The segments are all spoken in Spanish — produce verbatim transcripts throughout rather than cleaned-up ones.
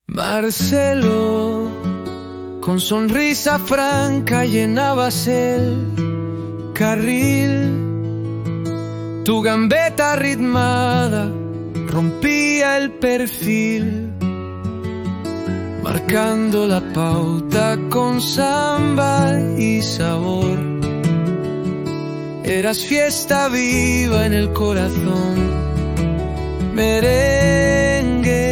Marcelo, con sonrisa franca llenabas el carril. Tu gambeta ritmada rompía el perfil, marcando la pauta con samba y sabor. Eras fiesta viva en el corazón, merengue.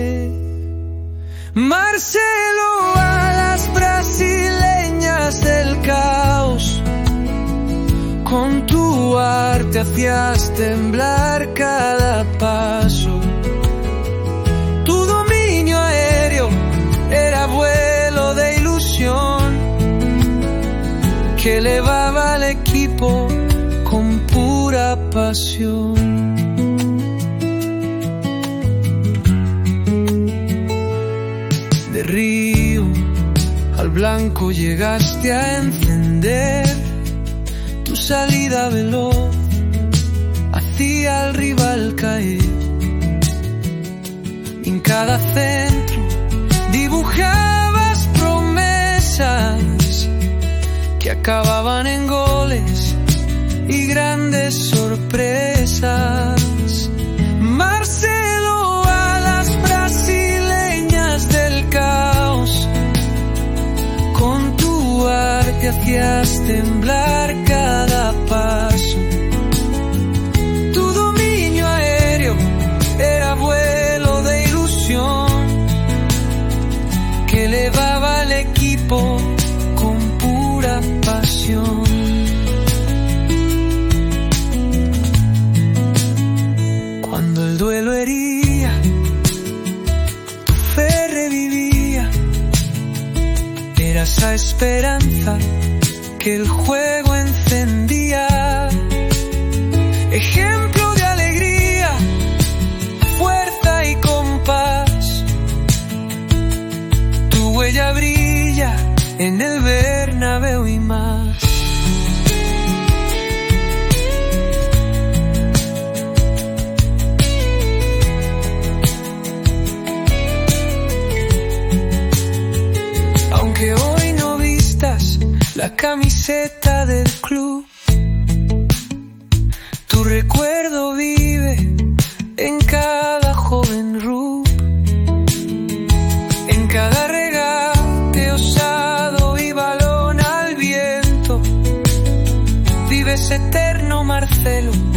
Marcelo, a las brasileñas del caos, con tu arte hacías temblar cada paso. Tu dominio aéreo era vuelo de ilusión que elevaba al equipo con pura pasión. De Río al Blanco llegaste a encender. Tu salida veloz hacía al rival caer. En cada centro dibujabas promesas que acababan en goles y grandes sorpresas. Marcelo, a las brasileñas del caos, con tu arte hacías temblar cada paso. Tu dominio aéreo era vuelo de ilusión que elevaba al equipo con pura pasión. Cuando el duelo hería, tu fe revivía. Era esa esperanza que el juego encendía. Ejemplo de alegría, fuerza y compás. Tu huella brilla en el Bernabéu y más. Aunque hoy no vistas la camiseta del club, tu recuerdo vive en cada joven rub, en cada regate osado y balón al viento. Vives eterno, Marcelo,